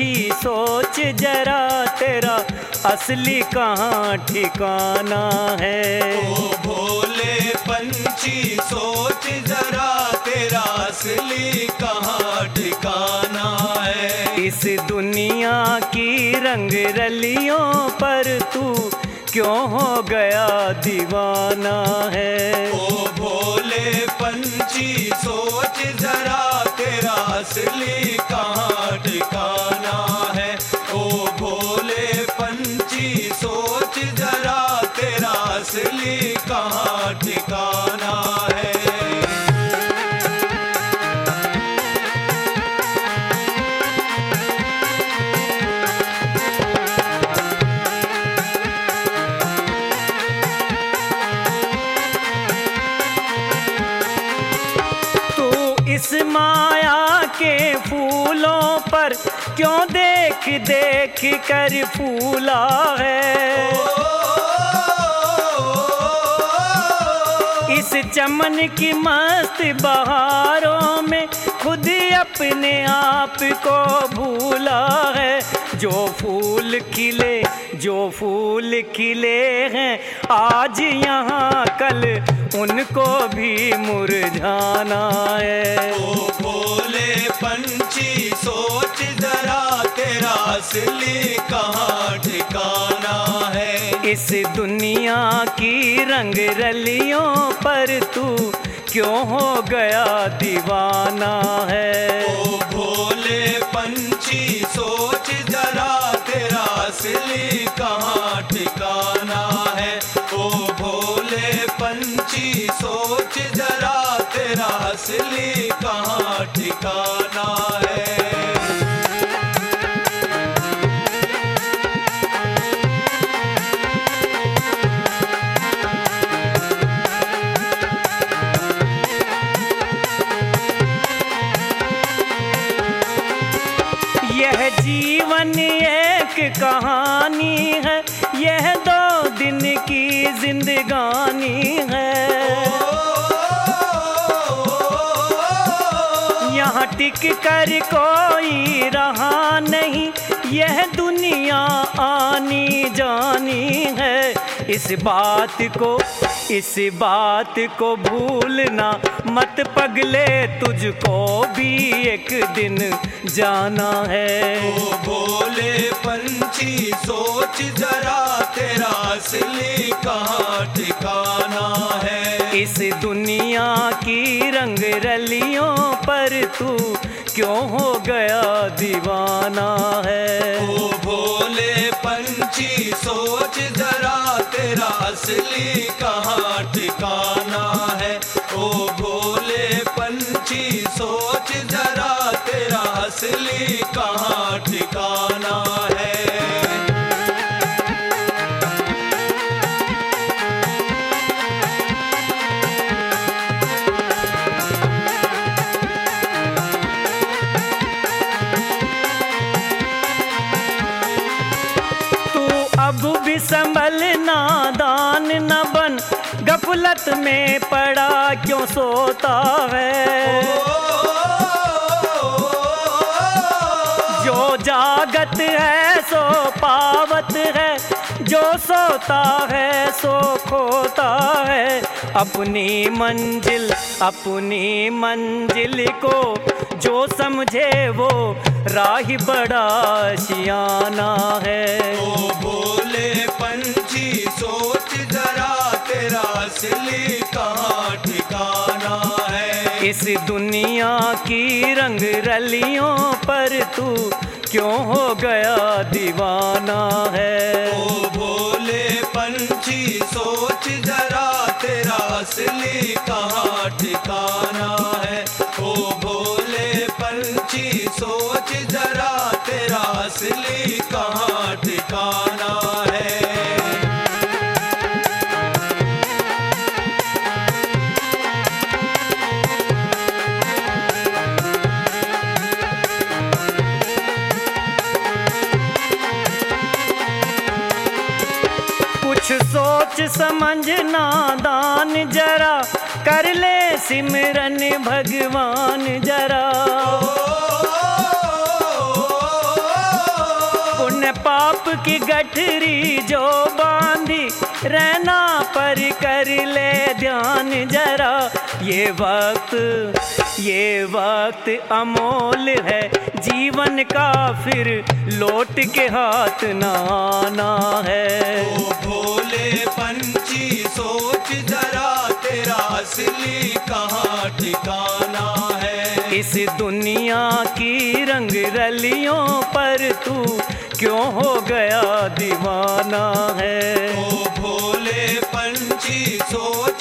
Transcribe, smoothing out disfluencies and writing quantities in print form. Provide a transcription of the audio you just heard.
पंछी सोच जरा तेरा असली कहाँ ठिकाना है। ओ भोले पंछी सोच जरा तेरा असली कहाँ ठिकाना है। इस दुनिया की रंग रलियों पर तू क्यों हो गया दीवाना है। ओ भोले पंछी सोच जरा तेरा असली कहाँ ठिकाना है। ओ भोले पंछी सोच जरा तेरा असली कहाँ ठिकाना है। इस माया के फूलों पर क्यों देख देख कर फूला है। इस चमन की मस्त बहारों में खुद अपने आप को भूला है। जो फूल खिले हैं आज यहाँ कल उनको भी मुरझाना है। ओ भोले पंछी सोच जरा तेरा असली कहाँ ठिकाना है। इस दुनिया की रंग रलियों पर तू क्यों हो गया दीवाना है। ओ भोले पंछी सोच जरा तेरा असली कहाँ ठिकाना है। ओ भोले पंछी सोच जरा तेरा असली कहाँ ठिकाना है। यह जीवन एक कहानी है, यह 2 दिन की जिंदगानी है। यहाँ टिक कर कोई रहा नहीं, यह दुनिया आनी जानी है। इस बात को भूलना मत पगले, तुझको भी एक दिन जाना है। ओ भोले पंछी सोच जरा तेरा असली कहाँ ठिकाना है। इस दुनिया की रंग रलियों पर तू क्यों हो गया दीवाना है। ओ भोले पंछी सोच जरा तेरा असली कहाँ ठिकाना है। ओ भोले पंछी सोच जरा तेरा असली कहाँ ठिकाना है। अब भी संभल नादान न बन, गफलत में पड़ा क्यों सोता है। जो जागत है सो पावत है, जो सोता है सो खोता है। अपनी मंजिल को जो समझे वो राही बड़ा शियाना है। ओ भोले पंछी सोच जरा तेरा असली कहाँ ठिकाना है। इस दुनिया की रंग रलियों पर तू क्यों हो गया दीवाना है। ओ भोले पंछी सोच जरा तेरा असली कहाँ ठिकाना है। ओ भोले पंछी सोच जरा तेरा असली कहाँ ठिकाना है। कुछ सोच समझ नादान जरा, कर ले सिमरन भगवान जरा। पाप की गठरी जो बांधी, रहना पर कर ले ध्यान जरा। ये वक्त अमोल है जीवन का, फिर लौट के हाथ न आना है। ओ भोले पंछी सोच जरा, तेरा असली कहाँ ठिकाना है। इस दुनिया की रंग रलियों पर तू क्यों हो गया दीवाना है। ओ भोले पंछी सोच